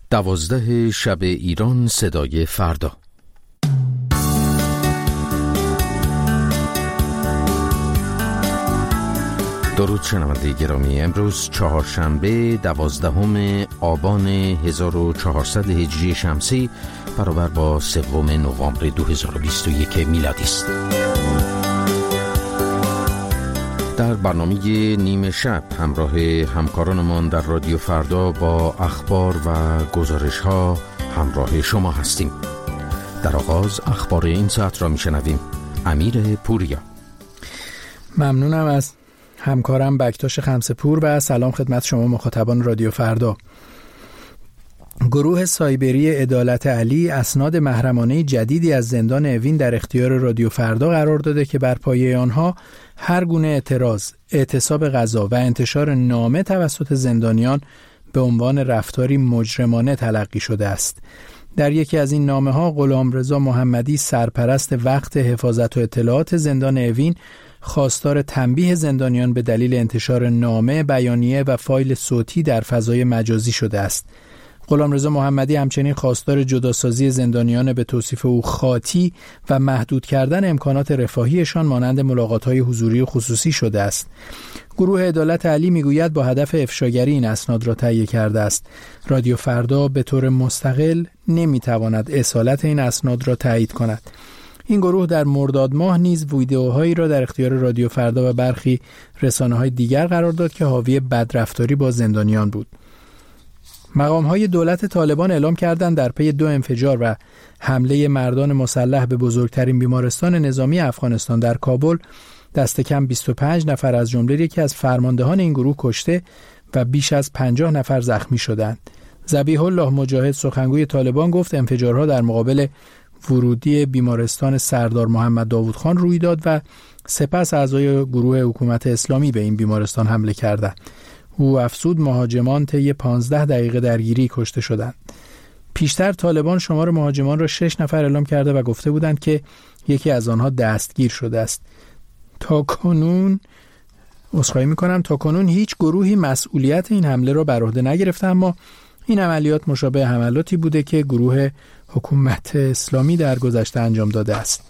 12 شب ایران صدای فردا. درود شنونده گرامی، امروز چهارشنبه 12 آبان 1400 هجری شمسی برابر با 3 نوامبر 2021 میلادی است. در برنامه نیمه شب همراه همکارانمان در رادیو فردا با اخبار و گزارش ها همراه شما هستیم. در آغاز اخبار این ساعت را میشنویم. امیر پوریا. ممنونم از همکارم بکتاش خمسه‌پور و سلام خدمت شما مخاطبان رادیو فردا. گروه سایبری عدالت علی اسناد محرمانه جدیدی از زندان اوین در اختیار رادیو فردا قرار داده که بر پایه آنها هر گونه اعتراض، اعتصاب غذا و انتشار نامه توسط زندانیان به عنوان رفتاری مجرمانه تلقی شده است. در یکی از این نامه‌ها غلامرضا محمدی، سرپرست وقت حفاظت و اطلاعات زندان اوین، خواستار تنبیه زندانیان به دلیل انتشار نامه، بیانیه و فایل صوتی در فضای مجازی شده است. غلامرضا محمدی همچنین خواستار جداسازی زندانیان به توصیف او خاطی و محدود کردن امکانات رفاهیشان مانند ملاقات‌های حضوری و خصوصی شده است. گروه عدالت علی میگوید با هدف افشاگری این اسناد را تهیه کرده است. رادیو فردا به طور مستقل نمیتواند اصالت این اسناد را تایید کند. این گروه در مرداد ماه نیز ویدئوهایی را در اختیار رادیو فردا و برخی رسانه‌های دیگر قرار داد که حاوی بدرفتاری با زندانیان بود. مقام‌های دولت طالبان اعلام کردند در پی 2 انفجار و حمله مردان مسلح به بزرگترین بیمارستان نظامی افغانستان در کابل دست کم 25 نفر از جمله یکی از فرماندهان این گروه کشته و بیش از 50 نفر زخمی شدند. ذبیح الله مجاهد، سخنگوی طالبان، گفت انفجارها در مقابل ورودی بیمارستان سردار محمد داوود خان روی داد و سپس اعضای گروه حکومت اسلامی به این بیمارستان حمله کردند. او افزود مهاجمان طی 15 دقیقه درگیری کشته شدند. پیشتر طالبان شمار مهاجمان را 6 نفر اعلام کرده و گفته بودند که یکی از آنها دستگیر شده است. تا کنون هیچ گروهی مسئولیت این حمله را بر عهده نگرفته، اما این عملیات مشابه حملاتی بوده که گروه حکومت اسلامی در گذشته انجام داده است.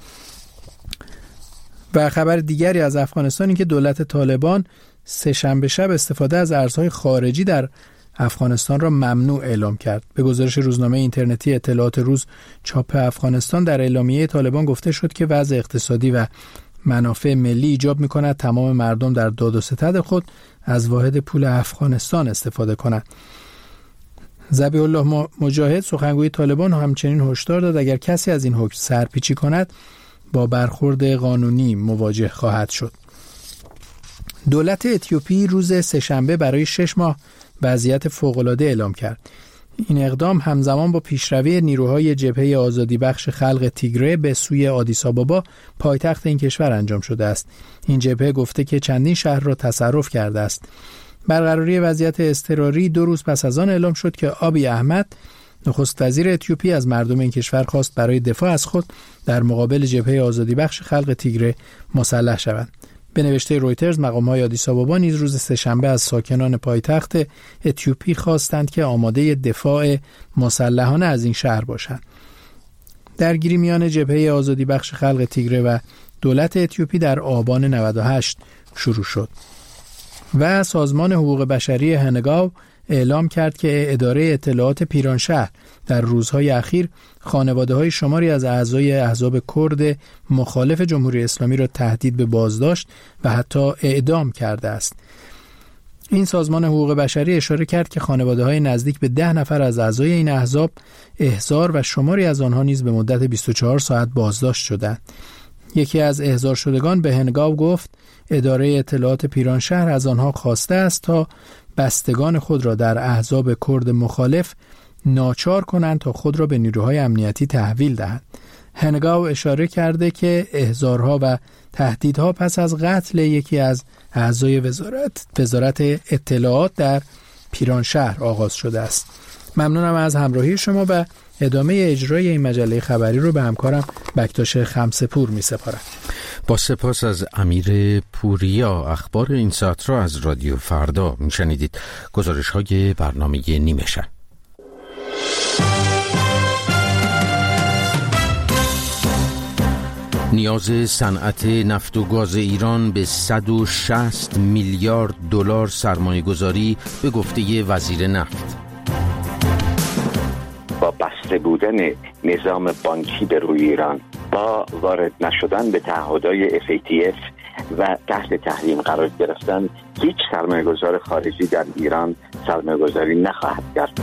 و خبر دیگری از افغانستان این که دولت طالبان سه‌شنبه شب استفاده از ارزهای خارجی در افغانستان را ممنوع اعلام کرد. به گزارش روزنامه اینترنتی اطلاعات روز چاپ افغانستان، در اعلامیه طالبان گفته شد که وضع اقتصادی و منافع ملی ایجاب می‌کند تمام مردم در داد و ستد خود از واحد پول افغانستان استفاده کنند. ذبیح الله مجاهد، سخنگوی طالبان، همچنین هشدار داد اگر کسی از این حکم سرپیچی کند با برخورد قانونی مواجه خواهد شد. دولت اتیوپی روز سه‌شنبه برای 6 ماه وضعیت فوق‌العاده اعلام کرد. این اقدام همزمان با پیشروی نیروهای جبهه آزادی بخش خلق تیگره به سوی آدیس آبابا، پایتخت این کشور، انجام شده است. این جبهه گفته که چندین شهر را تصرف کرده است. برقراری وضعیت اضطراری 2 روز پس از آن اعلام شد که آبی احمد، نخست وزیر اتیوپی، از مردم این کشور خواست برای دفاع از خود در مقابل جبهه آزادی بخش خلق تیگره مسلح شوند. به نوشته رویترز، مقام‌های آدیس آبابا نیز روز سه‌شنبه از ساکنان پایتخت اتیوپی خواستند که آماده دفاع مسلحانه از این شهر باشند. درگیری میان جبهه آزادی بخش خلق تیگره و دولت اتیوپی در آبان 98 شروع شد و سازمان حقوق بشری هنگاو اعلام کرد که اداره اطلاعات پیرانشهر در روزهای اخیر خانواده‌های شماری از اعضای احزاب کرد مخالف جمهوری اسلامی را تهدید به بازداشت و حتی اعدام کرده است. این سازمان حقوق بشری اشاره کرد که خانواده‌های نزدیک به 10 نفر از اعضای این احزاب احضار و شماری از آنها نیز به مدت 24 ساعت بازداشت شدند. یکی از احضار شدگان به هنگاو گفت اداره اطلاعات پیرانشهر از آنها خواسته است تا بستگان خود را در احزاب کرد مخالف ناچار کنند تا خود را به نیروهای امنیتی تحویل دهند. هنگاو اشاره کرده که احضارها و تهدیدها پس از قتل یکی از اعضای وزارت اطلاعات در پیرانشهر آغاز شده است. ممنونم از همراهی شما و ادامه اجرای این مجله خبری رو به همکارم بکتاش خمسه‌پور می سپارم. با سپاس از امیر پوریا. اخبار این ساعت را از رادیو فردا می شنیدید. گزارش های برنامه نیمه شب. نیاز صنعت نفت و گاز ایران به 160 میلیارد دلار سرمایه گذاری به گفته وزیر نفت. با بسته بودن نظام بانکی به روی ایران، با وارد نشدن به تعهدات FATF و تحت تحریم قرار گرفتن، هیچ سرمایه گذار خارجی در ایران سرمایه گذاری نخواهد کرد.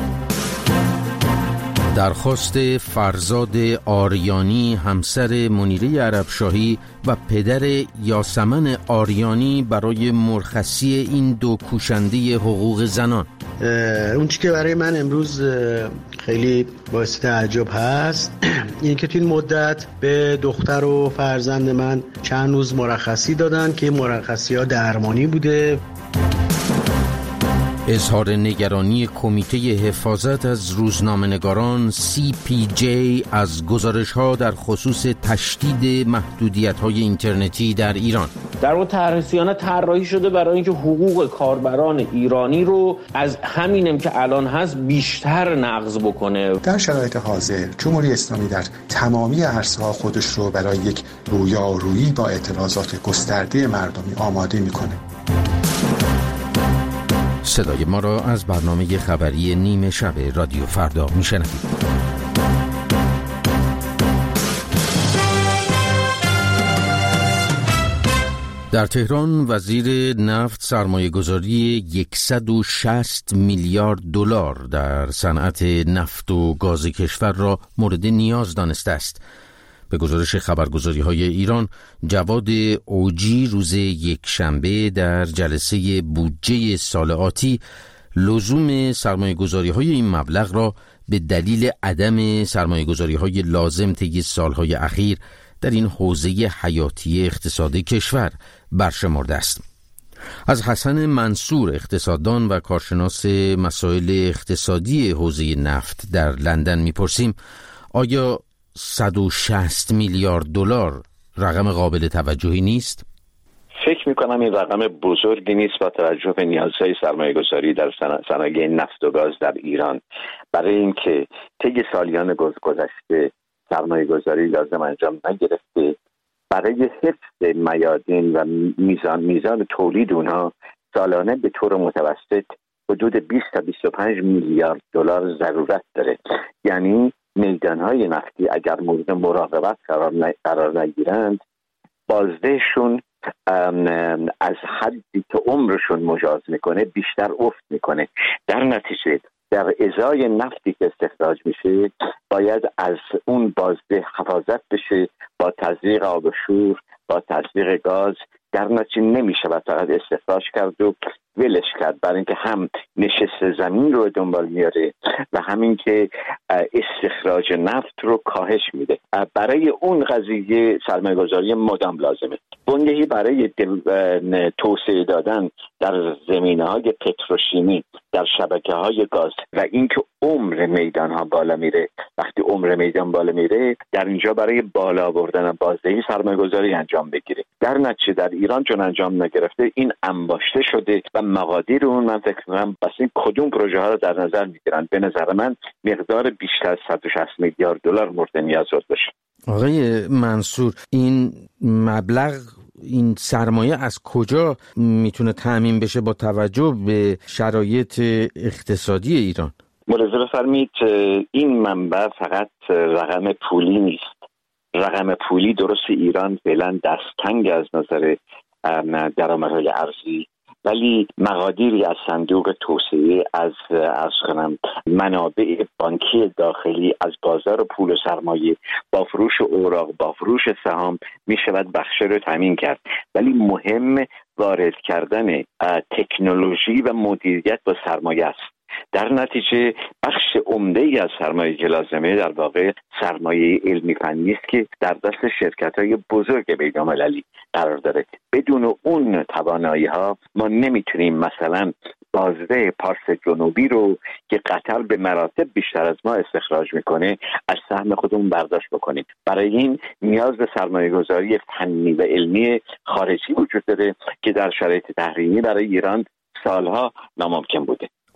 درخواست فرزاد آریانی همسر منیره عربشاهی و پدر یاسمن آریانی برای مرخصی این دو کوشنده حقوق زنان. اون چیزی که برای من امروز خیلی باعث تعجب هست اینه که تو این مدت به دختر و فرزند من چند روز مرخصی دادن که مرخصی ها درمانی بوده. اظهار نگرانی کمیته حفاظت از روزنامه‌نگاران CPJ از گزارش‌ها در خصوص تشدید محدودیت‌های اینترنتی در ایران. در واقع طرح‌رسیانه طراحی شده برای اینکه حقوق کاربران ایرانی رو از همینم که الان هست بیشتر نقض بکنه. در شرایط حاضر جمهوری اسلامی در تمامی عرصه‌ها خودش رو برای یک رویارویی با اعتراضات گسترده مردمی آماده می‌کنه. صدای ما را از برنامه خبری نیمه شب رادیو فردا میشنوید. در تهران وزیر نفت سرمایه‌گذاری 160 میلیارد دلار در صنعت نفت و گاز کشور را مورد نیاز دانسته است. به گزارش خبرگزاری‌های ایران، جواد اوجی روز یکشنبه در جلسه بودجه سال آتی لزوم سرمایه‌گذاری‌های این مبلغ را به دلیل عدم سرمایه‌گذاری‌های لازم طی سال‌های اخیر در این حوزه حیاتی اقتصاد کشور برشمرده است. از حسن منصور، اقتصاددان و کارشناس مسائل اقتصادی حوزه نفت در لندن می‌پرسیم آیا 160 میلیارد دلار رقم قابل توجهی نیست؟ فکر میکنم این رقم بزرگی نیست با توجه به نیازهای سرمایه گذاری در صنایع نفت و گاز در ایران. برای اینکه طی سالیان گذشته سرمایه گذاری لازم انجام نگرفته، برای حفظ میادین و میزان تولید اونها سالانه به طور متوسط حدود 20 تا 25 میلیارد دلار ضرورت داره. یعنی میدانهای نفتی اگر مورد مراقبت قرار نگیرند، بازدهشون از حدی که عمرشون مجاز میکنه بیشتر افت میکنه. در نتیجه در ازای نفتی که استخراج میشه باید از اون بازده حفاظت بشه با تزریق آب و شور، با تزریق گاز. در نتیجه نمیشه و فقط استخراج کرد و ولش کرد، برای اینکه هم نشست زمین رو دنبال میاره و همین که استخراج نفت رو کاهش میده. برای اون قضیه سرمایه گذاری مدام لازمه. بنیهی برای توسعه دادن در زمینه‌های پتروشیمی، در شبکه‌های گاز و اینکه عمر میدان‌ها بالا میره. وقتی عمر میدان بالا میره، در اینجا برای بالا بردن بازدهی سرمایه گذاری انجام بگیره. در نتیجه در ایران چون انجام نگرفته، این انباشته شده و مقادیر اون من فکر می‌کنم بس این کدوم پروژه ها رو در نظر میگیرن. به نظر من مقدار بیشتر از 160 میلیارد دلار مورد نیاز باشه. آقای منصور، این مبلغ، این سرمایه از کجا میتونه تامین بشه با توجه به شرایط اقتصادی ایران؟ ملاحظه بفرمایید، این منبع فقط رقم پولی نیست. رقم پولی درست ایران فعلا دستتنگ از نظر درآمدهای ارزی، ولی مقادیری از صندوق توسعه، از منابع بانکی داخلی، از بازار پول و سرمایه، با فروش اوراق، با فروش سهام می شود بخش رو تامین کرد. ولی مهم وارد کردن تکنولوژی و مدیریت با سرمایه است. در نتیجه بخش عمده‌ای از سرمایه که لازمه در واقع سرمایه علمی فنی است که در دست شرکت‌های بزرگ بین‌المللی قرار داره. بدون اون توانایی‌ها ما نمیتونیم مثلا بازده پارس جنوبی رو که قطر به مراتب بیشتر از ما استخراج میکنه از سهم خودمون برداشت بکنیم. برای این نیاز به سرمایه‌گذاری فنی و علمی خارجی وجود داره که در شرایط تحریمی برای ایران سالها ناممکن بوده.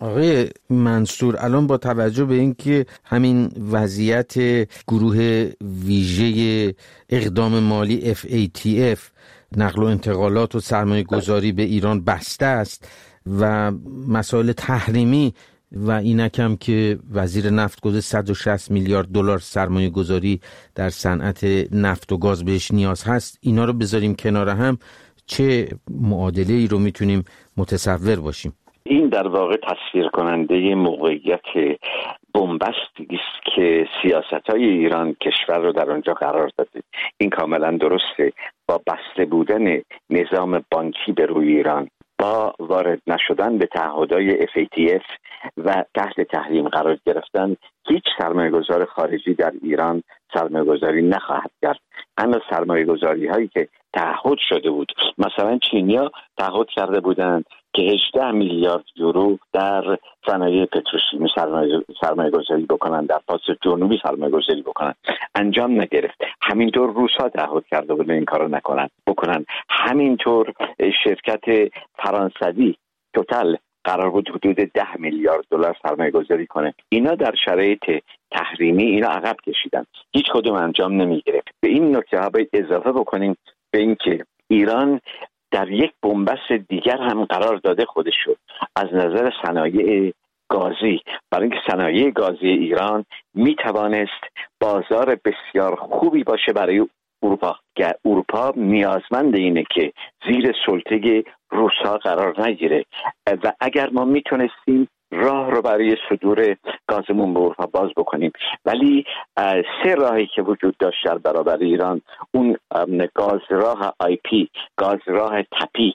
آقای منصور، الان با توجه به اینکه همین وضعیت گروه ویژه اقدام مالی FATF نقل و انتقالات و سرمایه گذاری به ایران بسته است و مسائل تحریمی و اینکم که وزیر نفت گفته 160 میلیارد دلار سرمایه گذاری در صنعت نفت و گاز بهش نیاز هست، اینا رو بذاریم کنار هم، چه معادله ای رو میتونیم متصور باشیم؟ این در واقع تصویر کننده موقعیت بنبستی است که سیاست‌های ایران کشور رو در آنجا قرار داده. این کاملا درسته. با بسته بودن نظام بانکی به روی ایران، با وارد نشدن به تعهدات FATF و تحت تحریم قرار گرفتن، هیچ سرمایه‌گذار خارجی در ایران سرمایه‌گذاری نخواهد کرد. اما سرمایه‌گذاری‌هایی که تعهد شده بود، مثلا چینیا تعهد کرده بودند که 18 میلیارد یورو در صنایع پتروشیمی سرمایه‌گذاری بکنن، در فاز جنوبی سرمایه‌گذاری بکنن، انجام نگرفت. همینطور روس‌ها تعهد کرده بودن این کارو بکنن. همینطور شرکت فرانسوی توتال قرار بود حدود 10 میلیارد دلار سرمایه گذاری کنه. اینا در شرایط تحریمی اینا عقب کشیدن، هیچ کدوم انجام نمی گرفت. به این نکته ها باید اضافه بکنیم به این که ایران در یک بنبست دیگر هم قرار داده خودش شد از نظر صنایع گازی، برای اینکه صنایع گازی ایران می توانست بازار بسیار خوبی باشه برای اروپا، که اروپا نیازمند اینه که زیر سلطه روس‌ها قرار نگیره و اگر ما میتونستیم راه رو برای صدور گازمون به اروپا باز بکنیم، ولی سه راهی که وجود داشت در برابر ایران، اون گاز راه IP، گاز راه تپی،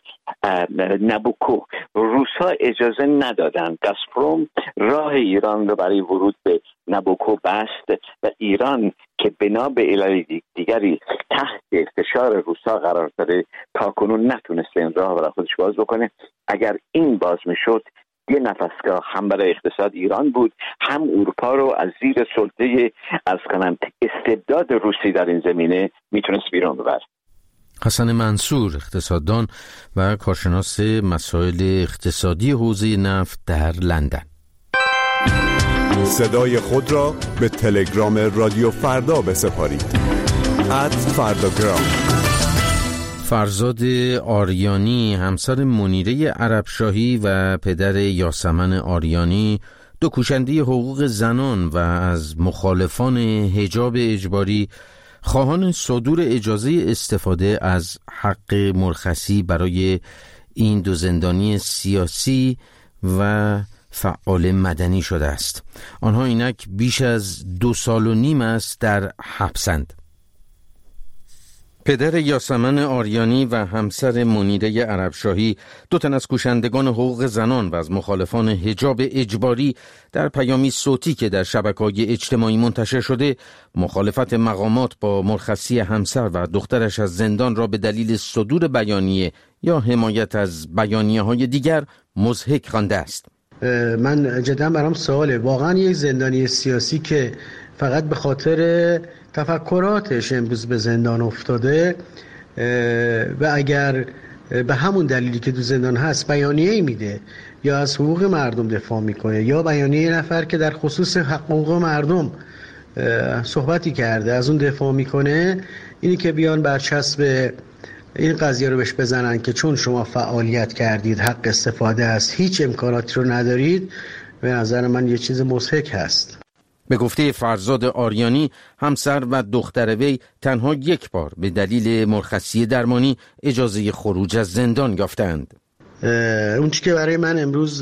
نابوکو، روس‌ها اجازه ندادن. گازپروم راه ایران رو برای ورود به نابوکو بست و ایران که بنا به علل دیگری تحت فشار روس‌ها قرار داره تاکنون نتونسته این راه برای خودش باز بکنه. اگر این باز میشد، یه نفسگاه هم برای اقتصاد ایران بود، هم اروپا رو از زیر سلطه استبداد روسی در این زمینه میتونست بیرون ببره. حسن منصور، اقتصاددان و کارشناس مسائل اقتصادی حوزه نفت در لندن. صدای خود را به تلگرام رادیو فردا بسپارید. @فرداگرام. فرزاد آریانی، همسر منیره عربشاهی و پدر یاسمن آریانی، دو کوشنده حقوق زنان و از مخالفان حجاب اجباری، خواهان صدور اجازه استفاده از حق مرخصی برای این دو زندانی سیاسی و فعال مدنی شده است. آنها اینک بیش از 2.5 سال است در حبسند. پدر یاسمن آریانی و همسر منیره عربشاهی، دو تن از کوشندگان حقوق زنان و از مخالفان حجاب اجباری، در پیامی صوتی که در شبکه‌های اجتماعی منتشر شده، مخالفت مقامات با مرخصی همسر و دخترش از زندان را به دلیل صدور بیانیه یا حمایت از بیانیه‌های دیگر مضحک خوانده است. من جدا برام سواله، واقعا یک زندانی سیاسی که فقط به خاطر تفکراتش امروز به زندان افتاده و اگر به همون دلیلی که تو زندان هست بیانیه‌ای میده یا از حقوق مردم دفاع میکنه یا بیانیه نفر که در خصوص حقوق مردم صحبتی کرده از اون دفاع میکنه، اینی که بیان برچسب این قضیه رو بهش بزنن که چون شما فعالیت کردید حق استفاده است، هیچ امکاناتی رو ندارید، به نظر من یه چیز مضحک هست. به گفته فرزاد آریانی، همسر و دختر وی تنها یک بار به دلیل مرخصی درمانی اجازه خروج از زندان یافتند. اون چی که برای من امروز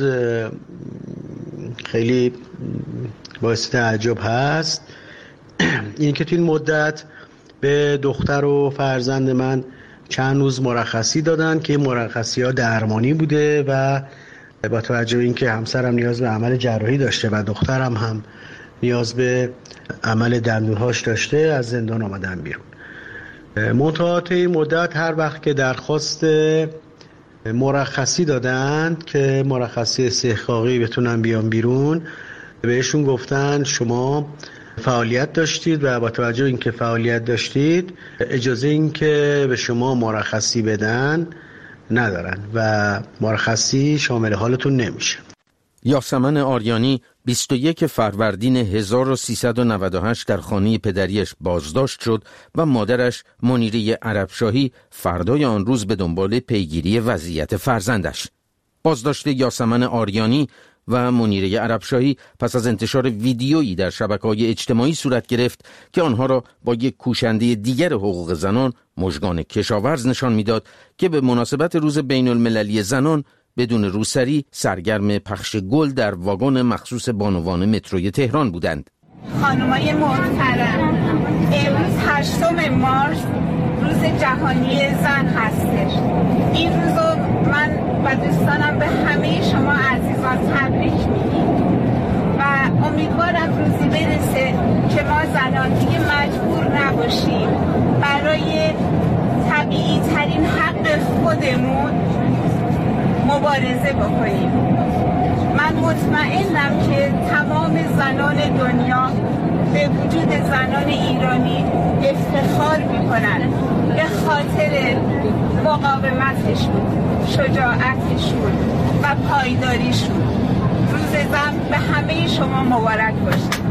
خیلی باعث تعجب هست این که تو این مدت به دختر و فرزند من چند روز مرخصی دادن که مرخصی ها درمانی بوده و با توجه به اینکه همسرم نیاز به عمل جراحی داشته و دخترم هم نیاز به عمل دندونهاش داشته، از زندان آمدن بیرون. منتها این مدت هر وقت که درخواست مرخصی دادن که مرخصی استحقاقی بتونن بیان بیرون، بهشون گفتن شما فعالیت داشتید و با توجه به اینکه فعالیت داشتید اجازه این که به شما مرخصی بدن ندارن و مرخصی شامل حالتون نمیشه. یاسمن آریانی 21 فروردین 1398 در خانه پدریش بازداشت شد و مادرش منیره عربشاهی فردای آن روز به دنبال پیگیری وضعیت فرزندش. بازداشت یاسمن آریانی و منیره عربشاهی پس از انتشار ویدیویی در شبکه‌های اجتماعی صورت گرفت که آنها را با یک کوشنده دیگر حقوق زنان، مژگان کشاورز، نشان می‌داد که به مناسبت روز بین‌المللی زنان بدون روسری سرگرم پخش گل در واگن مخصوص بانوان متروی تهران بودند. خانمای محترم، امروز 8 مارس روز جهانی زن هستش. این روزو من و دوستانم به همه شما عزیزان تبریک میگیم و امیدوارم روزی برسه که ما زنان دیگه مجبور نباشیم برای طبیعی ترین حق خودمون مبارزه بکنیم. من مطمئنم که تمام زنان دنیا به وجود زنان ایرانی افتخار میکنن به خاطر مقاومتشون، شجاعتشون و پایداریشون. روز زن به همه شما مبارک باشه.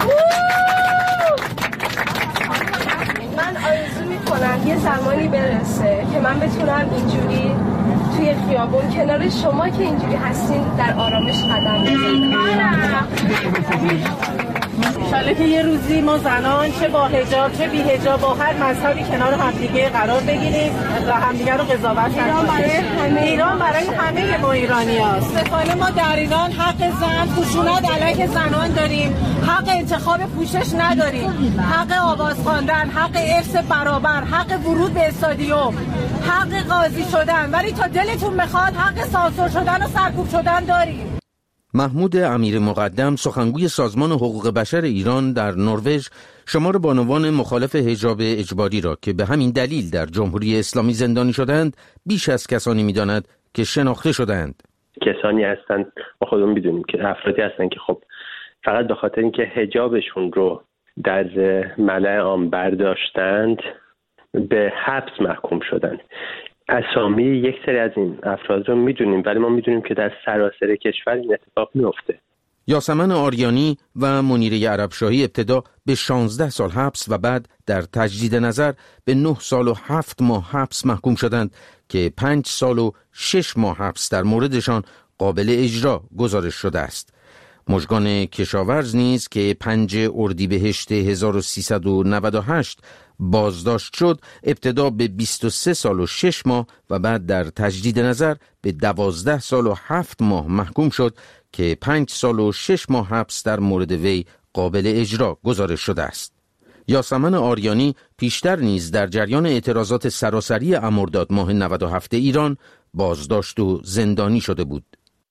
من آرزو میکنم یه زمانی برسه که من بتونم اینجوری توی خیابون کنار شما که اینجوری هستین در آرامش قدم بزنم. انشالله که یه روزی ما زنان چه با حجاب چه بی حجاب با هر مذهبی کنار همدیگه قرار بگیریم و همدیگه رو قضاوت کنیم. ایران برای همه ما ایرانی هست. متاسفانه ما در ایران حق زن، خشونت علیه زنان داریم، حق انتخاب پوشش نداریم، حق آواز خواندن، حق ارث برابر، حق ورود به استادیوم، حق قاضی شدن، ولی تا دلتون میخواد حق سانسور شدن و سرکوب شدن داریم. محمود امیر مقدم، سخنگوی سازمان حقوق بشر ایران در نروژ، شمار بانوان مخالف حجاب اجباری را که به همین دلیل در جمهوری اسلامی زندانی شدند بیش از کسانی می‌داند که شناخته شدند. کسانی هستند ما خودمون می‌دونیم که افرادی هستند که خب فقط به خاطر اینکه حجابشون رو در ملأ عام برداشتند به حبس محکوم شدند. اسامی یک سری از این افراد رو میدونیم، ولی ما میدونیم که در سراسر کشور این اتفاق میفته. یاسمن آریانی و منیره عربشاهی ابتدا به 16 سال حبس و بعد در تجدید نظر به 9 سال و 7 ماه حبس محکوم شدند که 5 سال و 6 ماه حبس در موردشان قابل اجرا گزارش شده است. مژگان کشاورز نیز که 5 اردیبهشت 1398 بازداشت شد، ابتدا به 23 سال و 6 ماه و بعد در تجدید نظر به 12 سال و 7 ماه محکوم شد که 5 سال و 6 ماه حبس در مورد وی قابل اجرا گزارش شده است. یاسمن آریانی پیشتر نیز در جریان اعتراضات سراسری مرداد ماه 97 ایران بازداشت و زندانی شده بود.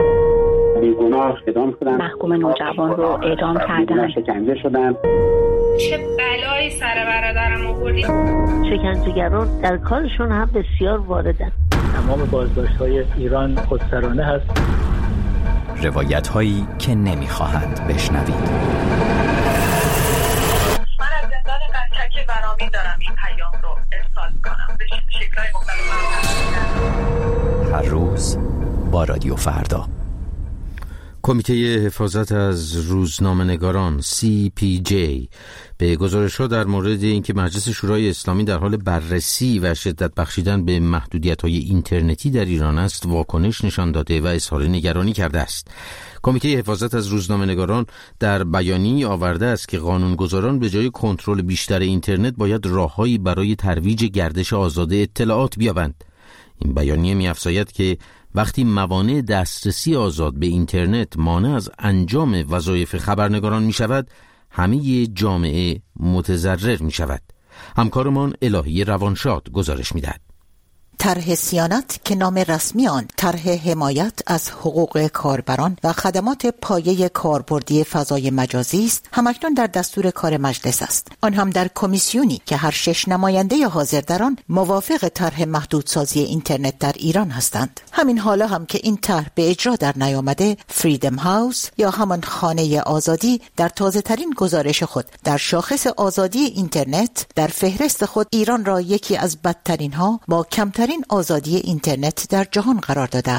محکوم نوجوان رو اعدام کردن. شکنجه شدن. چه بلایی سر برادرم آوردی. شکنجهگران در کارشون هم بسیار واردن. تمام بازداشت‌های ایران خودسرانه هست. روایت‌هایی که نمی‌خواهند بشنوید. من از زندان قزلک برامین دارم این پیام رو ارسال می‌کنم به شکل‌های مختلف. هر روز با رادیو فردا. کمیته حفاظت از روزنامه‌نگاران CPJ به گزارش‌ها در مورد اینکه مجلس شورای اسلامی در حال بررسی و شدت بخشیدن به محدودیت‌های اینترنتی در ایران است واکنش نشان داده و اظهار نگرانی کرده است. کمیته حفاظت از روزنامه‌نگاران در بیانیه‌ای آورده است که قانونگذاران به جای کنترل بیشتر اینترنت باید راه‌هایی برای ترویج گردش آزاد اطلاعات بیابند. این بیانیه می‌افزاید که وقتی موانع دسترسی آزاد به اینترنت مانع از انجام وظایف خبرنگاران می شود، همه جامعه متضرر می شود. همکارمان الهی روانشاد گزارش می دهد. طرح صیانت که نام رسمی آن طرح حمایت از حقوق کاربران و خدمات پایه کاربردی فضای مجازی است، همکنون در دستور کار مجلس است. آن هم در کمیسیونی که هر 6 نماینده حاضر در آن موافق طرح محدودسازی اینترنت در ایران هستند. همین حالا هم که این طرح به اجرا در نیامده، فریدم هاوس یا همان خانه آزادی در تازه ترین گزارش خود در شاخص آزادی اینترنت در فهرست خود ایران را یکی از بدترین ها با کمترین آزادی اینترنت در جهان قرار داده است.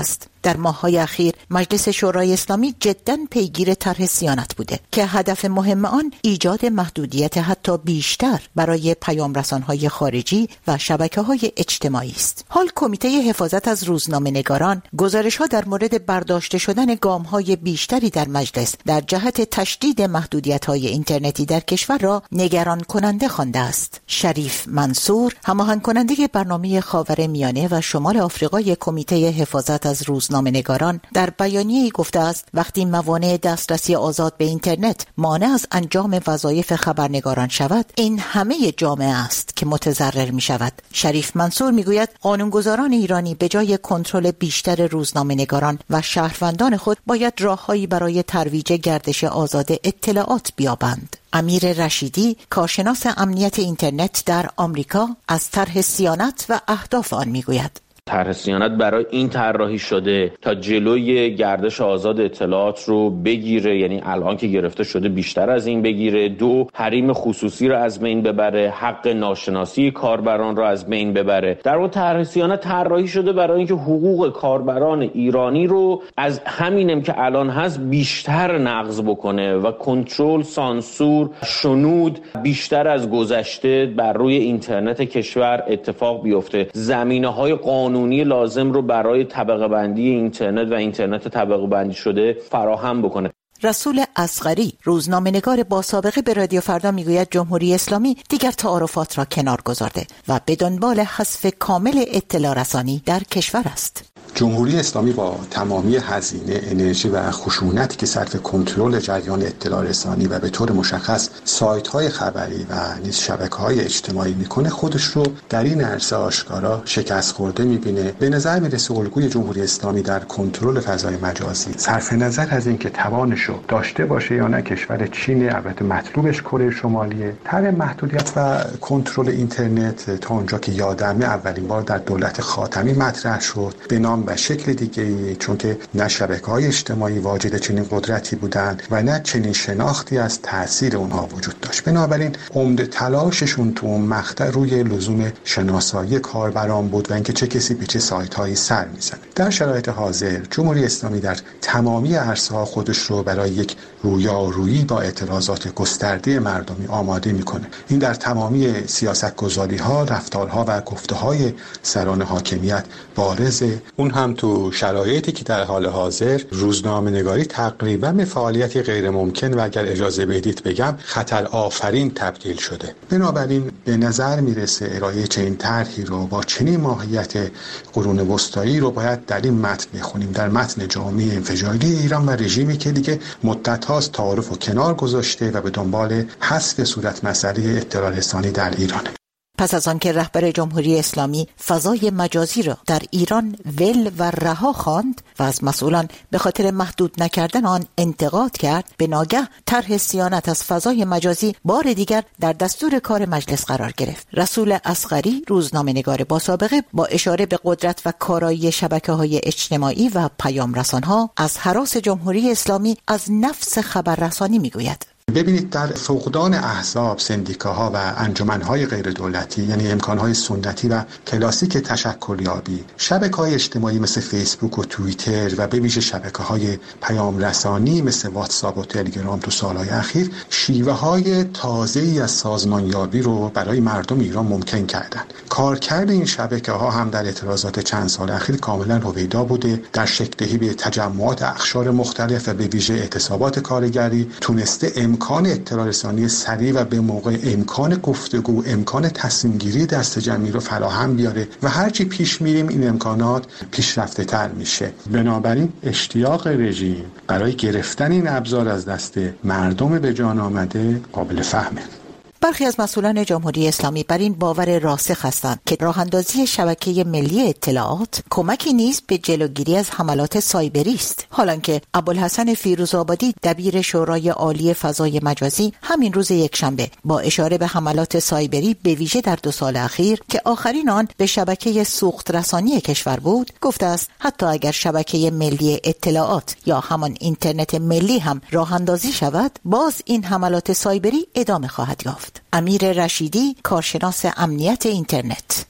در ماه‌های اخیر مجلس شورای اسلامی جداً پیگیر طرح صیانت بوده که هدف مهم آن ایجاد محدودیت حتی بیشتر برای پیام‌رسان‌های خارجی و شبکه‌های اجتماعی است. حال کمیته حفاظت از روزنامه‌نگاران گزارش‌ها در مورد برداشته شدن گام‌های بیشتری در مجلس در جهت تشدید محدودیت‌های اینترنتی در کشور را نگران کننده خوانده است. شریف منصور، هماهنگ کننده برنامه خاورمیانه و شمال آفریقای کمیته حفاظت از روزنامه‌نگاران، در بیانیه‌ای گفته است وقتی موانع دسترسی آزاد به اینترنت مانع از انجام وظایف خبرنگاران شود، این همه جامعه است که متضرر می‌شود. شریف منصور می‌گوید قانونگذاران ایرانی به جای کنترل بیشتر روزنامه‌نگاران و شهروندان خود باید راههایی برای ترویج گردش آزاد اطلاعات بیابند. امیر رشیدی، کارشناس امنیت اینترنت در آمریکا، از طرح صیانت و اهداف آن میگوید. طرح صیانت برای این طراحی شده تا جلوی گردش آزاد اطلاعات رو بگیره، یعنی الان که گرفته شده بیشتر از این بگیره. 2، حریم خصوصی رو از بین ببره، حق ناشناسی کاربران رو از بین ببره. در واقع طرح صیانت طراحی شده برای اینکه حقوق کاربران ایرانی رو از همینم که الان هست بیشتر نقض بکنه و کنترل، سانسور، شنود بیشتر از گذشته بر روی اینترنت کشور اتفاق بیفته. زمینه‌های قانونی لازم رو برای طبقه بندی اینترنت و اینترنت طبقه بندی شده فراهم بکنه. رسول اصغری، روزنامه‌نگار با سابقه به رادیو فردا، میگوید جمهوری اسلامی دیگر تعارفات را کنار گذارده و به دنبال حذف کامل اطلاع رسانی در کشور است. جمهوری اسلامی با تمامی هزینه، انرژی و خشونتی که صرف کنترل جریان اطلاع رسانی و به طور مشخص سایت‌های خبری و نیز شبکه‌های اجتماعی میکنه، خودش رو در این عرصه آشکارا شکست خورده میبینه. به نظر میرسه الگوی جمهوری اسلامی در کنترل فضای مجازی، صرف نظر از اینکه توانش رو داشته باشه یا نه کشور چین، البته مطلوبش کره شمالیه، طرح محدودیت و کنترل اینترنت تا اونجا که یادمه اولین بار در دولت خاتمی مطرح شد به نام و شکل دیگه‌ای، چون که نه شبکه‌های اجتماعی واجد چنین قدرتی بودند و نه چنین شناختی از تاثیر اونها وجود داشت. بنابراین عمده تلاششون تو اون مقطع روی لزوم شناسایی کاربران بود و اینکه چه کسی به چه سایت‌هایی سر میزنه. در شرایط حاضر جمهوری اسلامی در تمامی عرصه‌ها خودش رو برای یک رویارویی با اعتراضات گسترده مردمی آماده میکنه. این در تمامی سیاست‌گذاری‌ها، رفتارها و گفته‌های سران حاکمیت بارزه. اون هم تو شرایطی که در حال حاضر روزنامه‌نگاری تقریبا به فعالیتی غیر ممکن و اگر اجازه بدید بگم خطر آفرین تبدیل شده. بنابراین به نظر میرسه ارائه چنین طرحی رو با چنین ماهیت قرون وسطایی رو باید در این متن بخونیم، در متن جامعه انفجاری ایران و رژیمی که دیگه مدت هاست تعارف و کنار گذاشته و به دنبال حذف صورت مسئله اطلاع رسانی در ایرانه. پس از آن که رهبر جمهوری اسلامی فضای مجازی را در ایران ول و رها خواند و از مسئولان به خاطر محدود نکردن آن انتقاد کرد، به ناگه طرح صیانت از فضای مجازی بار دیگر در دستور کار مجلس قرار گرفت. رسول اصغری، روزنامه‌نگار با سابقه، با اشاره به قدرت و کارایی شبکه‌های اجتماعی و پیام‌رسان‌ها از هراس جمهوری اسلامی از نفس خبررسانی می‌گوید. ببینید، در فقدان احزاب، سندیکاها و انجمنهای غیر دولتی، یعنی امکانهای سنتی و کلاسیک تشکلیابی، شبکه‌های اجتماعی مثل فیسبوک و توییتر و به ویژه شبکه‌های پیام رسانی مثل واتساپ و تلگرام تو سالهای اخیر شیوه‌های تازه‌ای از سازمانیابی رو برای مردم ایران ممکن کردند. کارکرد این شبکه‌ها هم در اعتراضات چند سال اخیر کاملا هویدا بوده. در شکل‌دهی به تجمعات اقشار مختلف و به ویژه اعتصابات کارگری تونسته امکان اطلاع رسانی سریع و به موقع، امکان گفتگو، امکان تصمیم گیری دست جمعی رو فراهم بیاره و هرچی پیش میریم این امکانات پیشرفته تر میشه. بنابراین اشتیاق رژیم برای گرفتن این ابزار از دست مردم به جان آمده قابل فهمه. برخی از مسئولان جمهوری اسلامی بر این باور راسخ هستند که راه‌اندازی شبکه ملی اطلاعات کمکی نیز به جلوگیری از حملات سایبری است، حالانکه ابوالحسن فیروزآبادی، دبیر شورای عالی فضای مجازی، همین روز یکشنبه با اشاره به حملات سایبری به ویژه در 2 سال اخیر که آخرین آن به شبکه سوخت رسانی کشور بود، گفته است حتی اگر شبکه ملی اطلاعات یا همان اینترنت ملی هم راه‌اندازی شود، باز این حملات سایبری ادامه خواهد یافت. امیر رشیدی، کارشناس امنیت اینترنت: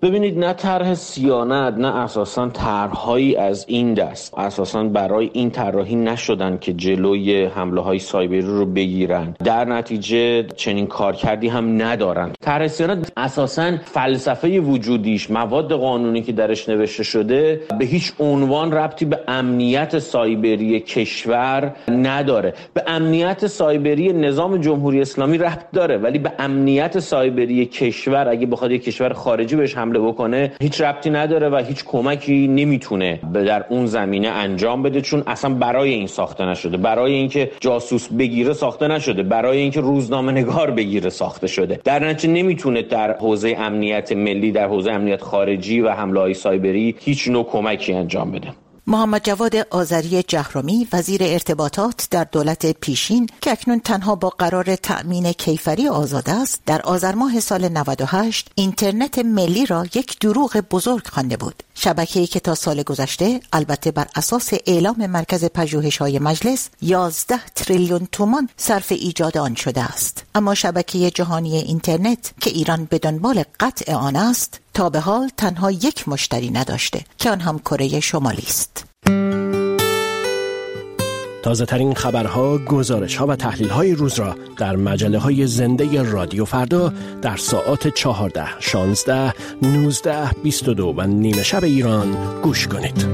ببینید، نه طرح صیانت نه اساساً طرح‌هایی از این دست اساساً برای این طراحی نشدن که جلوی حمله‌های سایبری رو بگیرن، در نتیجه چنین کارکردی هم ندارن. طرح صیانت اساساً فلسفه وجودیش، مواد قانونی که درش نوشته شده به هیچ عنوان ربطی به امنیت سایبری کشور نداره. به امنیت سایبری نظام جمهوری اسلامی ربط داره، ولی به امنیت سایبری کشور اگه بخواد یک کشور خارجی بهش حمله بکنه هیچ ربطی نداره و هیچ کمکی نمیتونه در اون زمینه انجام بده، چون اصلا برای این ساخته نشده، برای اینکه جاسوس بگیره ساخته نشده، برای اینکه روزنامه‌نگار بگیره ساخته شده. در نتیجه نمیتونه در حوزه امنیت ملی، در حوزه امنیت خارجی و حمله‌های سایبری هیچ نوع کمکی انجام بده. محمد جواد آذری جهرمی، وزیر ارتباطات در دولت پیشین که اکنون تنها با قرار تأمین کیفری آزاد است، در آذر ماه سال 98 اینترنت ملی را یک دروغ بزرگ خوانده بود. شبکه‌ای که تا سال گذشته البته بر اساس اعلام مرکز پژوهش‌های مجلس 11 تریلیون تومان صرف ایجاد آن شده است. اما شبکه جهانی اینترنت که ایران به دنبال قطع آن است، تا به حال تنها یک مشتری نداشته که آن هم کره شمالی است. تازه ترین خبرها، گزارش‌ها و تحلیل‌های روز را در مجله‌های زنده رادیو فردا در ساعات 14، 16، 19، 22 و نیمه شب ایران گوش کنید.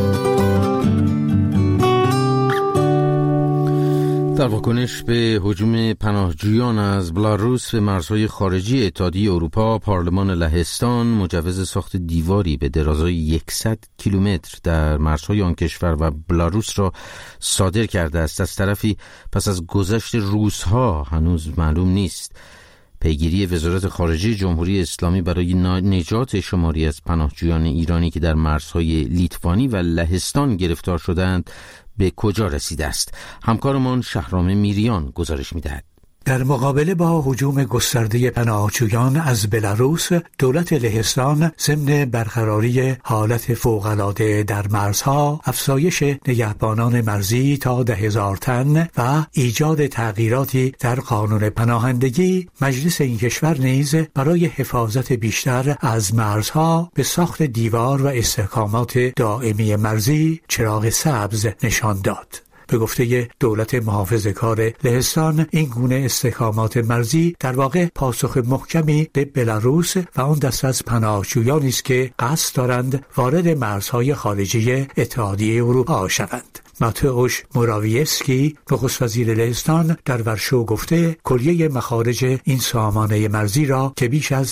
در واکنش به هجوم پناهجویان از بلاروس به مرزهای خارجی اتحادیه اروپا، پارلمان لهستان مجوز ساخت دیواری به درازای 100 کیلومتر در مرزهای آن کشور و بلاروس را صادر کرده است. از طرفی پس از گذشت روزها هنوز معلوم نیست پیگیری وزارت خارجه جمهوری اسلامی برای نجات شماری از پناهجویان ایرانی که در مرزهای لیتوانی و لهستان گرفتار شدند به کجا رسیده است. همکارمان شهرام میریان گزارش می‌دهد. در مقابله با هجوم گسترده پناهجویان از بلاروس، دولت لهستان ضمن برقراری حالت فوق‌العاده در مرزها، افزایش نگهبانان مرزی تا 10,000 تن و ایجاد تغییراتی در قانون پناهندگی، مجلس این کشور نیز برای حفاظت بیشتر از مرزها به ساخت دیوار و استحکامات دائمی مرزی چراغ سبز نشان داد. به گفته دولت محافظه‌کار لهستان، این گونه استحکامات مرزی در واقع پاسخ محکمی به بلاروس و آن دست از پناهجویانی است که قصد دارند وارد مرزهای خارجی اتحادیه اروپا شوند. ماتئوش موراویسکی، نخست وزیر لهستان، در ورشو گفته کلیه مخارج این سامانه مرزی را که بیش از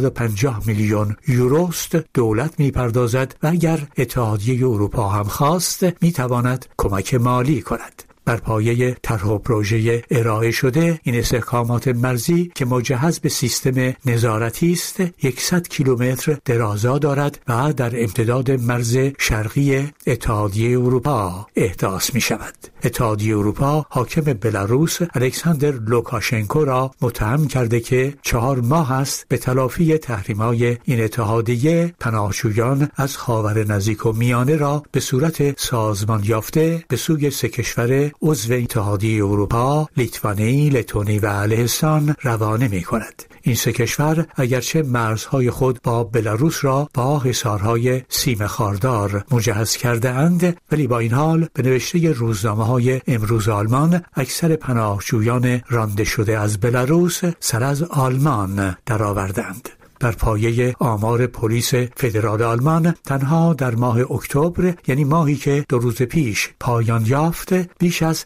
350 میلیون یوروست دولت می‌پردازد و اگر اتحادیه اروپا هم خواست می‌تواند کمک مالی کند. بر پایه طرح و پروژه ارائه شده، این استحکامات مرزی که مجهز به سیستم نظارتی است 100 کیلومتر درازا دارد و در امتداد مرز شرقی اتحادیه اروپا احداث می شود. اتحادیه اروپا حاکم بلاروس الکساندر لوکاشنکو را متهم کرده که 4 ماه است به تلافی تحریم‌های این اتحادیه پناهجویان از خاور نزدیک و میانه را به صورت سازمان یافته به سوی 3 کشور عضو اتحادیه اروپا، لیتوانی، لتونی و لهستان روانه می کند. این 3 کشور اگرچه مرزهای خود با بلاروس را با حصارهای سیم خاردار مجهز کرده اند، ولی با این حال به نوشته روزنامه‌های امروز آلمان، اکثر پناهجویان رانده شده از بلاروس سر از آلمان درآوردند. بر پایه آمار پلیس فدرال آلمان، تنها در ماه اکتبر، یعنی ماهی که 2 روز پیش پایان یافت، بیش از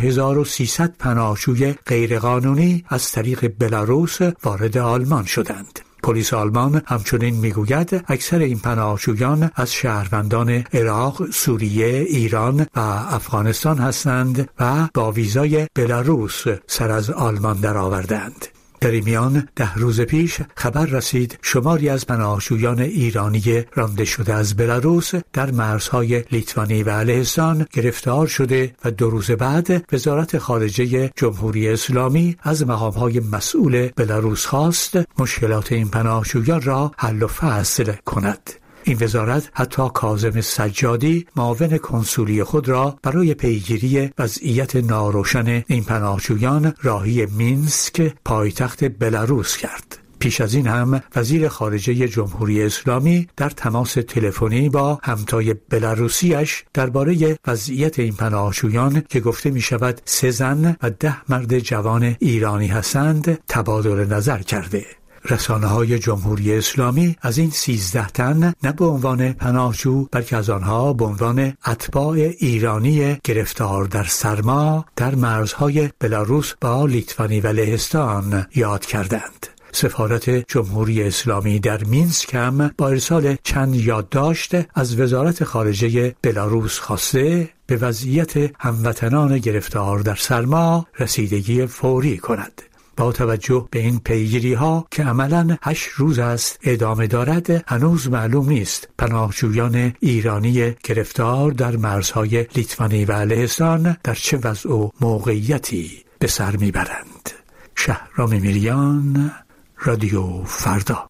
5300 پناهجوی غیرقانونی از طریق بلاروس وارد آلمان شدند. پلیس آلمان همچنین میگوید اکثر این پناهجویان از شهروندان عراق، سوریه، ایران و افغانستان هستند و با ویزای بلاروس سر از آلمان درآوردند. در این میان 10 روز پیش خبر رسید شماری از پناهجویان ایرانی رانده شده از بلاروس در مرزهای لیتوانی و لهستان گرفتار شده و 2 روز بعد وزارت خارجه جمهوری اسلامی از مقام‌های مسئول بلاروس خواست مشکلات این پناهجویان را حل و فصل کند. این وزارت حتی کاظم سجادی، معاون کنسولی خود را برای پیگیری وضعیت ناروشن این پناهجویان راهی مینسک، پایتخت بلاروس کرد. پیش از این هم وزیر خارجه جمهوری اسلامی در تماس تلفنی با همتای بلاروسیش درباره وضعیت این پناهجویان که گفته می شود 3 زن و 10 مرد جوان ایرانی هستند تبادل نظر کرده. رسانه‌های جمهوری اسلامی از این 13 تن نه به عنوان پناهجو بلکه از آنها به عنوان اتباع ایرانی گرفتار در سرما در مرزهای بلاروس با لیتوانی و لهستان یاد کردند. سفارت جمهوری اسلامی در مینسک هم با ارسال چند یادداشت از وزارت خارجه بلاروس خواسته به وضعیت هموطنان گرفتار در سرما رسیدگی فوری کند. با توجه به این پیگیری‌ها که عملاً 8 روز است ادامه دارد، هنوز معلوم نیست پناهجویان ایرانی گرفتار در مرزهای لیتوانی و لهستان در چه وضع و موقعیتی به سر میبرند. شهرام میریان، رادیو فردا.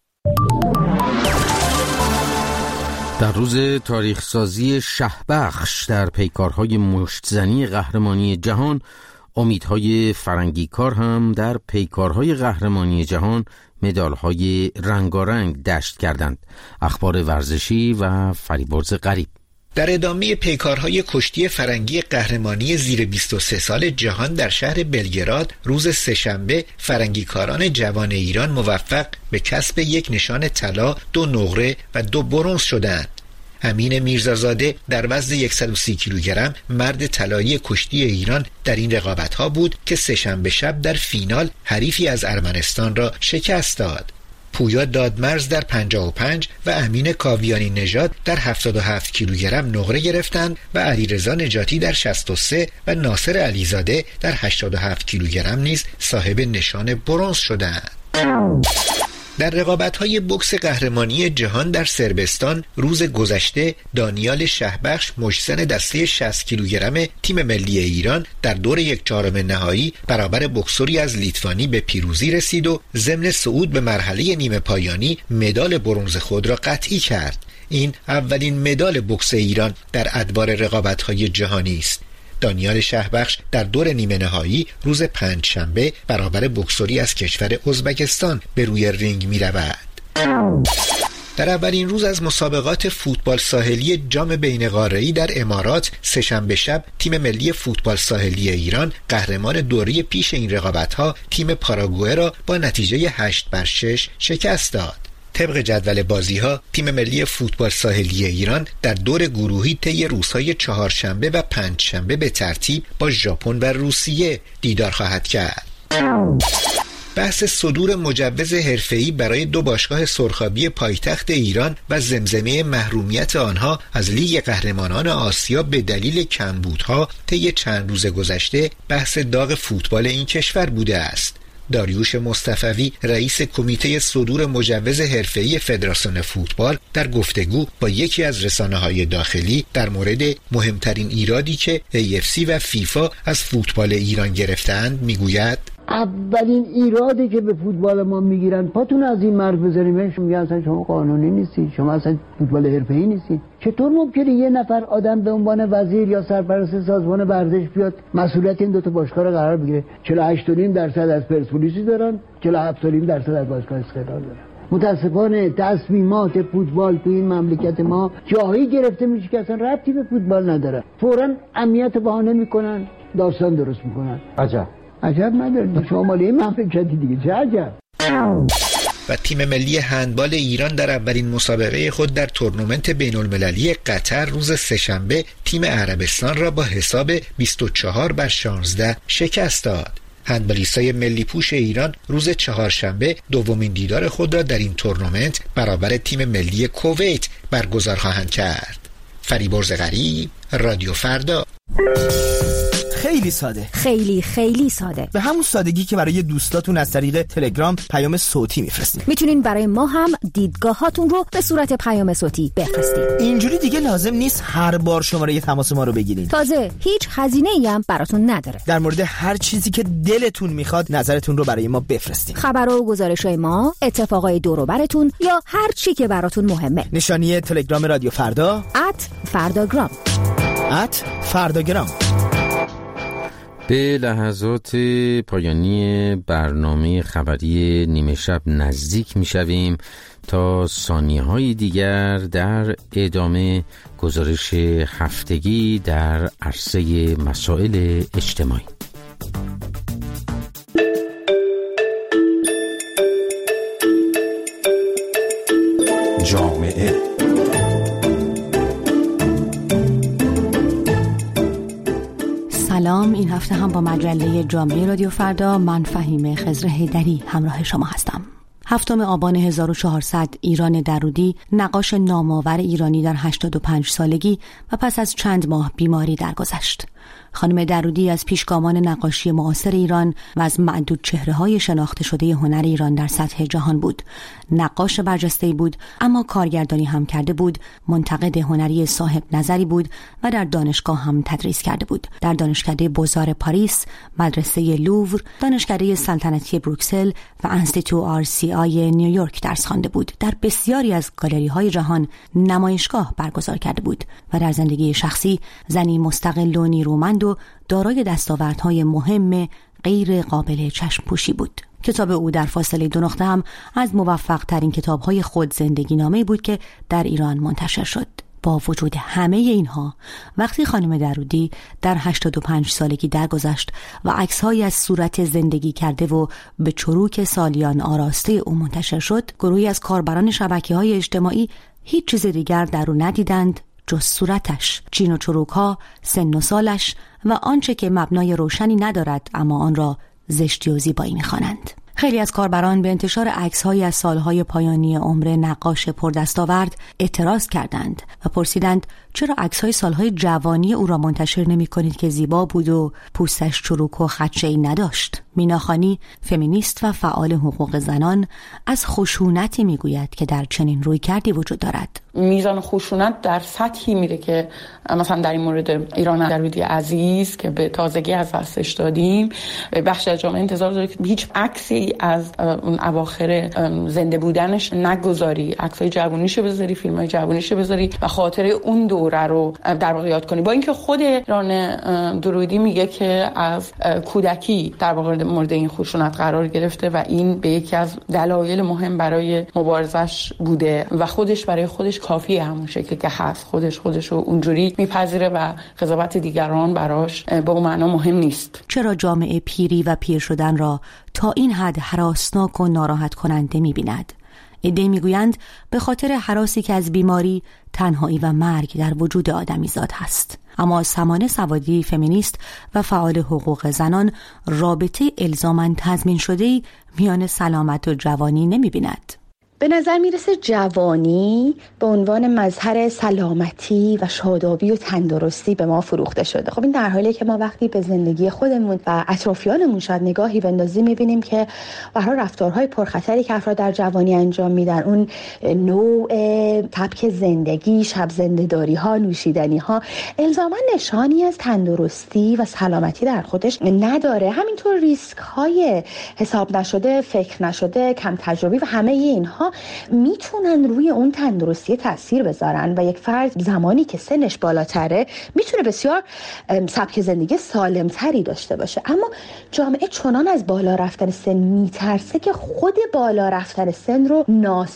در روز تاریخ‌سازی شهبخش در پیکارهای مشتزنی قهرمانی جهان، امیدهای فرنگیکار هم در پیکارهای قهرمانی جهان مدالهای رنگارنگ دشت کردند. اخبار ورزشی و فریبرز غریب. در ادامه پیکارهای کشتی فرنگی قهرمانی زیر 23 سال جهان در شهر بلگراد روز سه‌شنبه، فرنگیکاران جوان ایران موفق به کسب 1 نشان طلا، 2 نقره و 2 برنز شدند. امین میرزازاده در وزن 130 کیلوگرم مرد طلایی کشتی ایران در این رقابت‌ها بود که سه‌شنبه شب در فینال حریفی از ارمنستان را شکست داد. پویا دادمرز در 55 و امین کاویانی نژاد در 77 کیلوگرم نقره گرفتند و علیرضا نجاتی در 63 و ناصر علیزاده در 87 کیلوگرم نیز صاحب نشان برنز شدند. در رقابت‌های بوکس قهرمانی جهان در صربستان روز گذشته، دانیال شهبخش مشتزن دسته 60 کیلوگرم تیم ملی ایران در دور 1/4 نهایی برابر بوکسوری از لیتوانی به پیروزی رسید و ضمن صعود به مرحله نیمه پایانی مدال برنز خود را قطعی کرد. این اولین مدال بوکس ایران در ادوار رقابت‌های جهانی است. دانیال شهبخش در دور نیمه نهایی روز 5 شنبه برابر بوکسوری از کشور ازبکستان به روی رینگ می رود. در اولین روز از مسابقات فوتبال ساحلی جام بین قاره‌ای در امارات سه‌شنبه شب تیم ملی فوتبال ساحلی ایران قهرمان دوره پیش این رقابت‌ها تیم پاراگوئه را با نتیجه 8-6 شکست داد. طبق جدول بازی‌ها تیم ملی فوتبال ساحلی ایران در دور گروهی طی روزهای 4 شنبه و 5 شنبه به ترتیب با ژاپن و روسیه دیدار خواهد کرد. بحث صدور مجوز حرفه‌ای برای 2 باشگاه سرخابی پایتخت ایران و زمزمه محرومیت آنها از لیگ قهرمانان آسیا به دلیل کمبودها طی چند روز گذشته بحث داغ فوتبال این کشور بوده است. داریوش مصطفوی رئیس کمیته صدور مجوز حرفه‌ای فدراسیون فوتبال در گفتگو با یکی از رسانه‌های داخلی در مورد مهمترین ایرادی که AFC و فیفا از فوتبال ایران گرفتند میگوید: اولین ایرادی که به فوتبال ما میگیرن، پاتون از این مرگ بذاریمش، میگن اصلا شما قانونی نیستید، شما اصلا فوتبال حرفه‌ای نیستید. چطور ممکنه یه نفر آدم به عنوان وزیر یا سرپرست سازمان ورزش بیاد مسئولیت این 2 باشگاه رو قرار بگیره؟ 48.5% از پرسپولیسی دارن، 47.5% از باشگاه اسقلال دارن. متاسفانه تصمیمات فوتبال تو این مملکت ما جایی گرفته میشه که اصلا ربطی به فوتبال نداره. فوراً امنیت بهانه میکنن، داستان درست میکنن. عجب نداره، شما مال این مملکتی دیگه، چه عجب. و تیم ملی هندبال ایران در اولین مسابقه خود در تورنمنت بین‌المللی قطر روز سه‌شنبه تیم عربستان را با حساب 24-16 شکست داد. هندبالیستای ملی پوش ایران روز 4 شنبه دومین دیدار خود را در این تورنمنت برابر تیم ملی کویت برگزار خواهند کرد. فریبرز غریب، رادیو فردا. خیلی ساده، خیلی ساده، به همون سادگی که برای دوستاتون از طریق تلگرام پیام صوتی میفرستین. میتونین برای ما هم دیدگاهاتون رو به صورت پیام صوتی بفرستین. اینجوری دیگه لازم نیست هر بار شماره تماس ما رو بگیرین. تازه هیچ هزینه‌ای هم براتون نداره. در مورد هر چیزی که دلتون میخواد نظرتون رو برای ما بفرستین. خبر و گزارش‌های ما، اتفاقای دور و براتون یا هر چی که براتون مهمه. نشانی تلگرام رادیو فردا @فرداگرام. @فرداگرام. به لحظات پایانی برنامه خبری نیمه شب نزدیک می شویم تا ثانیه‌های دیگر در ادامه گزارش هفتگی در عرصه مسائل اجتماعی. جامعه سلام، این هفته هم با مجله جامعه رادیو فردا من فهیمه خضر حیدری همراه شما هستم. 7 آبان 1400 ایران درودی، نقاش نامآور ایرانی در 85 سالگی و پس از چند ماه بیماری درگذشت. خانم درودی از پیشگامان نقاشی معاصر ایران و از معدود چهره‌های شناخته شده هنر ایران در سطح جهان بود. نقاش برجسته‌ای بود، اما کارگردانی هم کرده بود، منتقد هنری صاحب نظری بود و در دانشگاه هم تدریس کرده بود. در دانشکده بوزار پاریس، مدرسه لوور، دانشکده سلطنتی بروکسل و انستیتو RCI نیویورک درس خوانده بود. در بسیاری از گالری‌های جهان نمایشگاه برگزار کرده بود و در زندگی شخصی زنی مستقل و نیرومند و دارای دستاوردهای مهم غیر قابل چشم پوشی بود. کتاب او در فاصله 2 نقطه هم از موفق ترین کتاب‌های خود زندگی نامه‌ای بود که در ایران منتشر شد. با وجود همه اینها، وقتی خانم درودی در 85 سالگی درگذشت و عکس‌هایی از صورت زندگی کرده و به چروک سالیان آراسته او منتشر شد، گروهی از کاربران شبکه‌های اجتماعی هیچ چیز دیگر در او ندیدند جز صورتش، چین و چروک‌ها، سن و سالش و آنچه که مبنای روشنی ندارد اما آن را زشتی و زیبایی می‌خوانند. خیلی از کاربران به انتشار عکس‌هایی از سالهای پایانی عمر نقاش پردستاورد اعتراض کردند و پرسیدند چرا عکس‌های سالهای جوانی او را منتشر نمی‌کنید که زیبا بود و پوستش چروک و خدشه‌ای نداشت. مینا خانی، فمینیست و فعال حقوق زنان، از خشونتی میگوید که در چنین رویکردی وجود دارد. میزان خشونت در سطحی میره که مثلا در این مورد ایران درودی عزیز که به تازگی از دستش دادیم، بخش از جامعه انتظار داره که هیچ عکسی از اون اواخر زنده بودنش نگذاری، عکسای جوونیشو بذاری، فیلمای جوونیشو بذاری و خاطر اون دوره رو در واقع یاد کنی. با اینکه خود ایران درودی میگه که از کودکی در واقع مورد این خشونت قرار گرفته و این به یکی از دلایل مهم برای مبارزش بوده و خودش برای خودش کافیه، همون شکلی که هست خودش رو اونجوری میپذیره و قضاوت دیگران براش به اون معنا مهم نیست. چرا جامعه پیری و پیر شدن را تا این حد هراسناک و ناراحت کننده می‌بیند؟ عده‌ای میگویند به خاطر هراسی که از بیماری، تنهایی و مرگ در وجود آدمیزاد هست. اما سمانه سوادی، فمینیست و فعال حقوق زنان، رابطه الزاماً تضمین شده‌ای میان سلامت و جوانی نمی‌بیند. به نظر میرسه جوانی به عنوان مظهر سلامتی و شادابی و تندرستی به ما فروخته شده. خب این در حالیه که ما وقتی به زندگی خودمون و اطرافیانمون شاید نگاهی بندازیم میبینیم که به هر رفتارهای پرخطری که افراد در جوانی انجام میدن، اون نوع سبک زندگی، شب زنده‌داری ها، نوشیدنی ها الزاما نشانی از تندرستی و سلامتی در خودش نداره. همینطور ریسک های حساب نشده، فکر نشده، کم تجربی و همه اینها میتونن روی اون تندرستی تاثیر بذارن و یک فرد زمانی که سنش بالاتره میتونه بسیار سبک زندگی سالمتری داشته باشه. اما جامعه چنان از بالا رفتن سن میترسه که خود بالا رفتن سن رو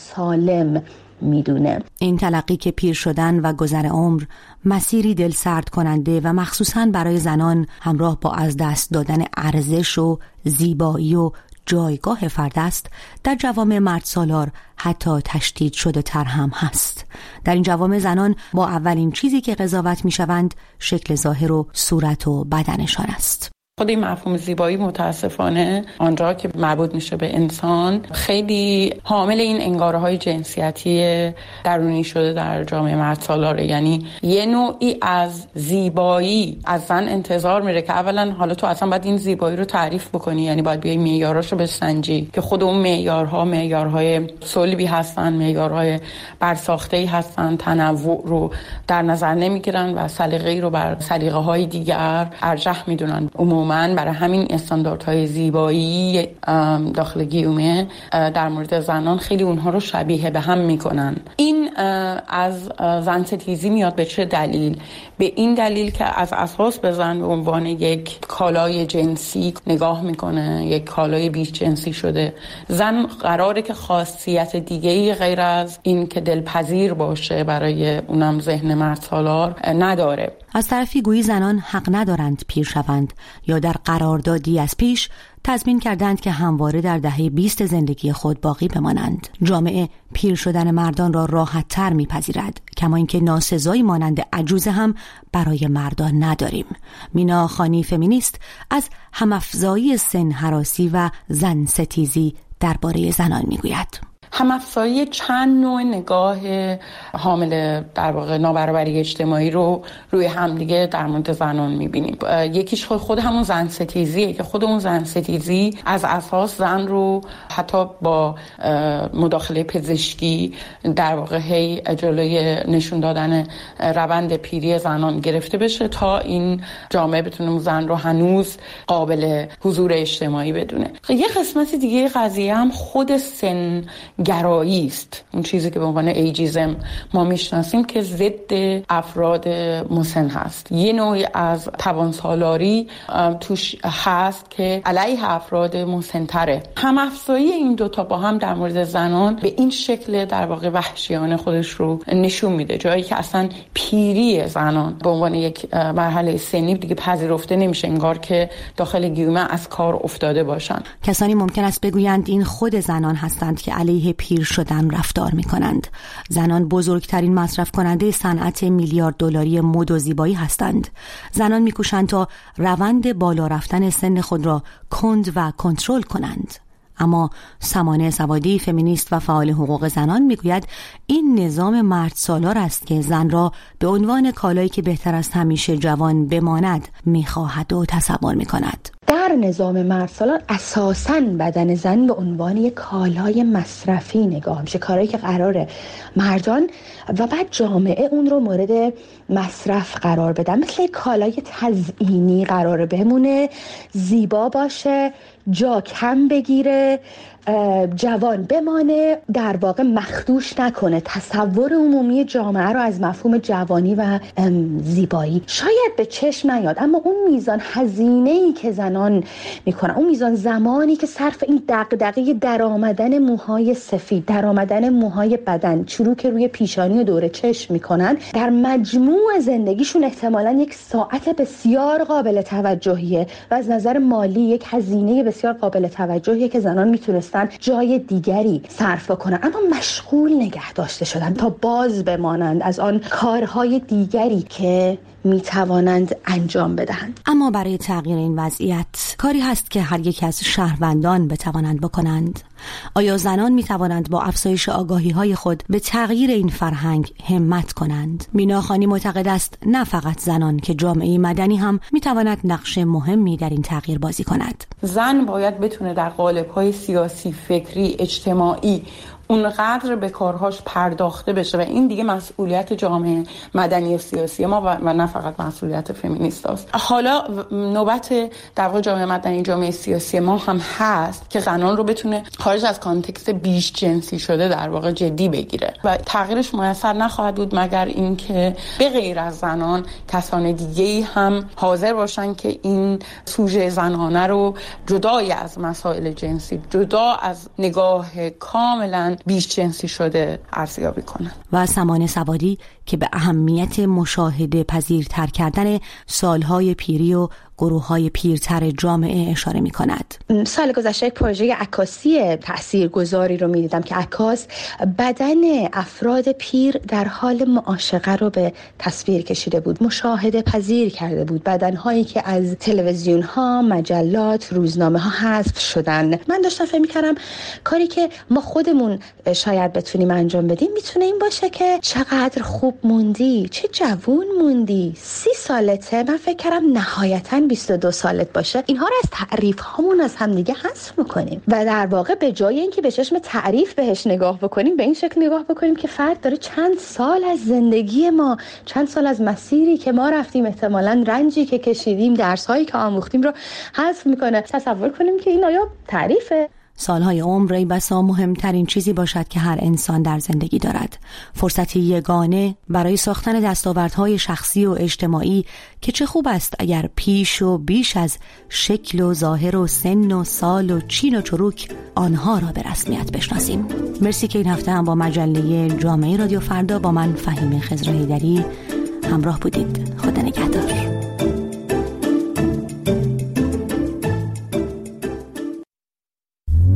ناسالم میدونه. این تلقی که پیر شدن و گذر عمر مسیری دل سرد کننده و مخصوصاً برای زنان همراه با از دست دادن ارزش و زیبایی و جایگاه فرد است، در جوامع مرد سالار حتی تشدید شده تر هم هست. در این جوامع زنان با اولین چیزی که قضاوت می شوند شکل ظاهر و صورت و بدنشان است. خود این مفهوم زیبایی متاسفانه آنجا که مربوط میشه به انسان خیلی حامل این انگاره‌های جنسیتی درونی شده در جامعه مرد سالاره. یعنی یه نوعی از زیبایی از زن انتظار میره که اولا حالا تو اصلا باید این زیبایی رو تعریف بکنی، یعنی باید بیای معیاراشو بسنجی که خود اون معیارها معیارهای صلبی هستن، معیارهای برساخته‌ای هستن، تنوع رو در نظر نمیگیرن و سلیقه‌ای رو بر سلیقه‌های دیگر ارجح میدونن. عموما لزوماً برای همین استانداردهای زیبایی داخل گیومه در مورد زنان خیلی اونها رو شبیه به هم میکنن. این از زن ستیزی میاد به چه دلیل؟ به این دلیل که از اساس به زن به عنوان یک کالای جنسی نگاه میکنه، یک کالای بیش جنسی شده. زن قراره که خاصیت دیگه‌ای غیر از این که دلپذیر باشه برای اونم ذهن مرد سالار نداره. از طرفی گویی زنان حق ندارند پیر شوند یا در قراردادی از پیش تضمین کردند که همواره در دهه 20 زندگی خود باقی بمانند. جامعه پیر شدن مردان را راحت تر میپذیرد، کما اینکه ناسزایی مانند عجوزه هم برای مردان نداریم. مینا خانی فمینیست از همافزایی سن هراسی و زن ستیزی درباره زنان میگوید. همافزایی چند نوع نگاه حامل در واقع نابرابری اجتماعی رو روی همدیگه در مورد زنان میبینیم. یکیش خود همون زن ستیزیه که خود اون زن ستیزی از اساس زن رو حتی با مداخله پزشکی در واقع هی جلوی نشون دادن روند پیری زنان گرفته بشه تا این جامعه بتونه زن رو هنوز قابل حضور اجتماعی بدونه. یه قسمت دیگه قضیه هم خود سن گرایی است، اون چیزی که به عنوان ایجیزم ما میشناسیم که ضد افراد مسن هست. یه نوعی از توانسالاری توش هست که علیه افراد مسن‌تره. همافزایی این دوتا با هم در مورد زنان به این شکل در واقع وحشیانه خودش رو نشون میده، جایی که اصلا پیری زنان به عنوان یک مرحله سنی دیگه پذیرفته نمیشه، انگار که داخل گیومه از کار افتاده باشن. کسانی ممکن است بگویند این خود زنان هستند که علیه پیر شدن رفتار می کنند. زنان بزرگترین مصرف کننده صنعت میلیارد دلاری مد و زیبایی هستند. زنان می کوشند تا روند بالا رفتن سن خود را کند و کنترل کنند. اما سمانه سوادی فمینیست و فعال حقوق زنان میگوید این نظام مرد سالار است که زن را به عنوان کالایی که بهتر است همیشه جوان بماند میخواهد و تصور میکند. در نظام مرد سالار اساساً بدن زن به عنوان یک کالای مصرفی نگاه میشه، کاری که قراره مردان و بعد جامعه اون رو مورد مصرف قرار بدن، مثل یک کالای تزیینی قراره بمونه، زیبا باشه، جا کم بگیره، جوان بمانه، در واقع مخدوش نکنه تصور عمومی جامعه رو از مفهوم جوانی و زیبایی. شاید به چشم نیاد، اما اون میزان هزینه‌ای که زنان میکنن، اون میزان زمانی که صرف این دغدغه درآمدن موهای سفید، درآمدن موهای بدن، چروک روی پیشانی و دور چشم میکنن، در مجموع زندگیشون احتمالاً یک ساعت بسیار قابل توجهیه و از نظر مالی یک هزینه بسیار قابل توجهیه که زنان میتونستن جای دیگری صرف کنند، اما مشغول نگه داشته شدن تا باز بمانند از آن کارهای دیگری که می توانند انجام بدهند. اما برای تغییر این وضعیت کاری هست که هر یک از شهروندان بتوانند بکنند. آیا زنان می توانند با افزایش آگاهی های خود به تغییر این فرهنگ همت کنند؟ مینا خانی معتقد است نه فقط زنان که جامعه مدنی هم می تواند نقش مهمی در این تغییر بازی کند. زن باید بتونه در قالب‌های سیاسی، فکری، اجتماعی اونقدر به کارهاش پرداخته بشه و این دیگه مسئولیت جامعه مدنی و سیاسی ما و نه فقط مسئولیت فمینیست هست. حالا نوبت در واقع جامعه مدنی، جامعه سیاسی ما هم هست که زنان رو بتونه خارج از کانتکست بیش جنسی شده در واقع جدی بگیره و تغییرش میسر نخواهد بود مگر اینکه به غیر از زنان کسان دیگه‌ای هم حاضر باشن که این سوژه زنانه رو جدای از مسائل جنسی، جدا از نگاه کاملا بیش جنسی شده ارزیابی کنن. و سمانه سوادی که به اهمیت مشاهده پذیرتر کردن سالهای پیری و گروه‌های پیرتر جامعه اشاره می‌کند. سال گذشته یک پروژه عکاسی تاثیرگذاری رو می‌دیدم که عکاس بدن افراد پیر در حال معاشقه رو به تصویر کشیده بود، مشاهده پذیر کرده بود، بدن‌هایی که از تلویزیون‌ها، مجلات، روزنامه‌ها حذف شدن. من داشتم فکر می‌کردم کاری که ما خودمون شاید بتونیم انجام بدیم میتونه این باشه که چقدر خوب موندی، چه جوون موندی، 30 سالته. من فکر کردم نهایتاً 22 سالت باشه. اینها رو از تعریف هامون از همدیگه حذف میکنیم و در واقع به جای اینکه به چشم تعریف بهش نگاه بکنیم، به این شکل نگاه بکنیم که فرد داره چند سال از زندگی ما، چند سال از مسیری که ما رفتیم، احتمالاً رنجی که کشیدیم، درس‌هایی که آموختیم رو حذف میکنه. تصور کنیم که این آیا تعریفه؟ سالهای عمر ای بسا مهمترین چیزی باشد که هر انسان در زندگی دارد. فرصتی یگانه برای ساختن دستاوردهای شخصی و اجتماعی که چه خوب است اگر پیش و بیش از شکل و ظاهر و سن و سال و چین و چروک آنها را به رسمیت بشناسیم. مرسی که این هفته هم با مجله جامعه رادیو فردا با من فهیمه خضر حیدری همراه بودید. خدا نگهدار.